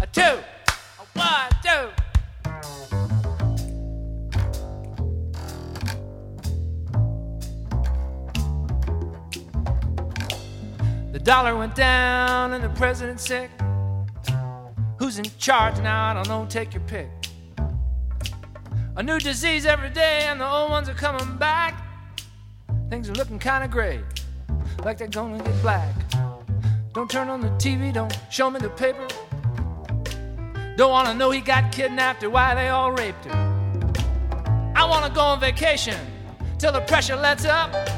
2, 1, 2. The dollar went down and the president's sick. Who's in charge now? I don't know, take your pick. A new disease every day and the old ones are coming back. Things are looking kind of gray, like they're gonna get black. Don't turn on the TV, don't show me the paper. Don't wanna know he got kidnapped or why they all raped her. I wanna go on vacation till the pressure lets up.